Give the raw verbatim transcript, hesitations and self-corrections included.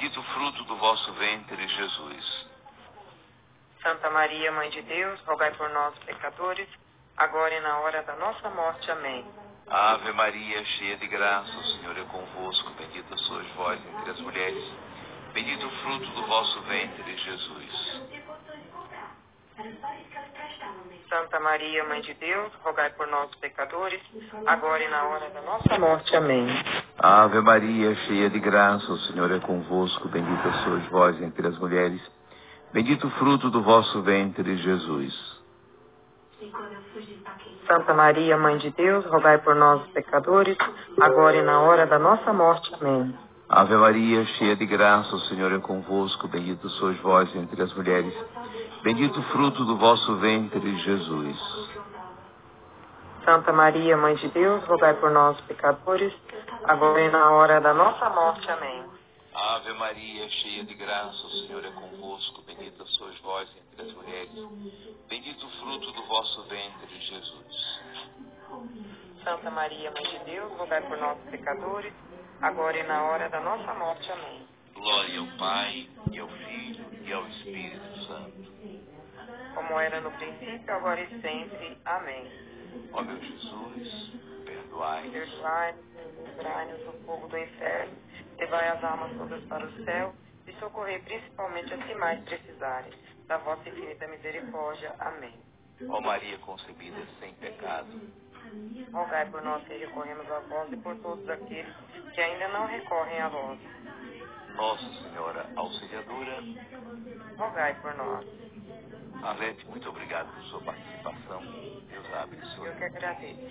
Bendito o fruto do vosso ventre, Jesus. Santa Maria, Mãe de Deus, rogai por nós, pecadores, agora e na hora da nossa morte. Amém. Ave Maria, cheia de graça, o Senhor é convosco. Bendita sois vós entre as mulheres. Bendito o fruto do vosso ventre, Jesus. Santa Maria, Mãe de Deus, rogai por nós, pecadores, agora e na hora da nossa morte. Amém. Ave Maria, cheia de graça, o Senhor é convosco. Bendita sois vós entre as mulheres. Bendito o fruto do vosso ventre, Jesus. Santa Maria, Mãe de Deus, rogai por nós, pecadores, agora e na hora da nossa morte. Amém. Ave Maria, cheia de graça, o Senhor é convosco. Bendito sois vós entre as mulheres. Bendito o fruto do vosso ventre, Jesus. Santa Maria, Mãe de Deus, rogai por nós, pecadores, agora e na hora da nossa morte. Amém. Ave Maria, cheia de graça, o Senhor é convosco. Bendita sois vós entre as mulheres. Bendito o fruto do vosso ventre, Jesus. Santa Maria, Mãe de Deus, rogai por nós, pecadores, agora e na hora da nossa morte. Amém. Glória ao Pai, e ao Filho, e ao Espírito Santo. Como era no princípio, agora e sempre. Amém. Ó meu Jesus, perdoai-nos. Perdoai-nos, livrai-nos do fogo do inferno, levai as almas todas para o céu e socorrei principalmente as que mais precisarem da vossa infinita misericórdia. Amém. Ó Maria concebida sem pecado, rogai por nós que recorremos a vós e por todos aqueles que ainda não recorrem a vós. Nossa Senhora Auxiliadora, rogai por nós. Arlete, muito obrigado por sua participação. Deus abençoe. Eu que agradeço.